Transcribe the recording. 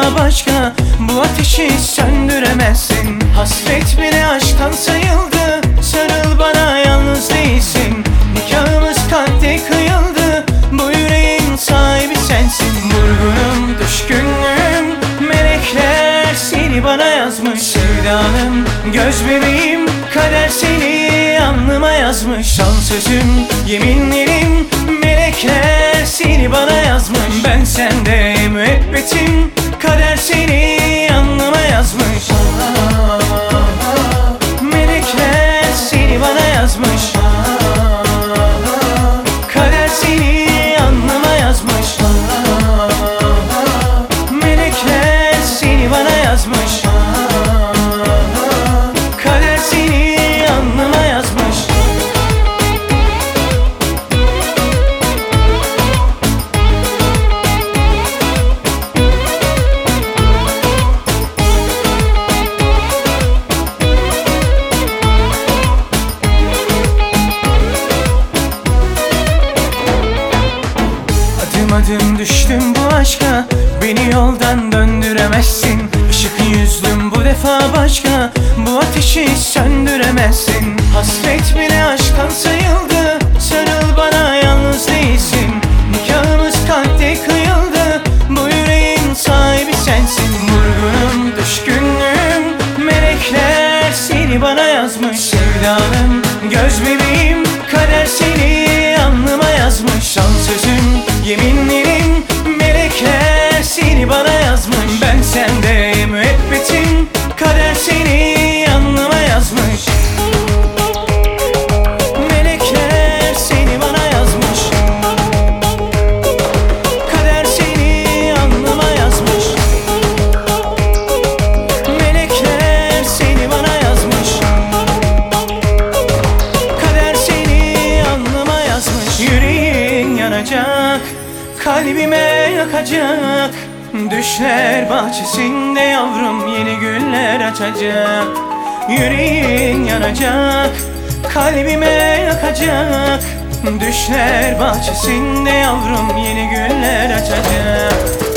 defa başka, bu ateşi söndüremezsin. Hasret bile aşktan sayıldı, sarıl bana, yalnız değilsin. Nikahımız kalpte kıyıldı, bu yüreğin sahibi sensin. Vurgunum, düşkünlüğüm, melekler seni bana yazmış. Sevdanım, göz bebeğim, kader seni alnıma yazmış. Son sözüm, yeminlerim, melekler seni bana yazmış. Ben sende müebbetim, kader seni alnıma yazmış. Melekler seni bana yazmış. Kader seni alnıma yazmış. Melekler seni bana yazmış. Kader seni alnıma yazmış. Adım düştüm bu aşka, beni yoldan döndüremezsin. Işık yüzlüm bu defa başka, bu ateşi söndüremezsin. Hasret bile aşktan sayıldı, sarıl bana, yalnız değilsin. Nikahımız kalpte kıyıldı, bu yüreğin sahibi sensin. Vurgunum, düşkünlüğüm, melekler seni bana yazmış. Sevdanım, göz bebeğim, kader seni alnıma yazmış. Son sözüm, yeminlerim, melekler seni bana yazmış. Ben sende müebbetim, kader seni alnıma yazmış. Melekler seni bana yazmış. Kader seni alnıma yazmış. Melekler seni bana yazmış. Kader seni alnıma yazmış. Yüreğin yanacak, kalbime yakacak. Düşler bahçesinde yavrum yeni güller açacak. Yüreğin yanacak, kalbime yakacak. Düşler bahçesinde yavrum yeni güller açacak.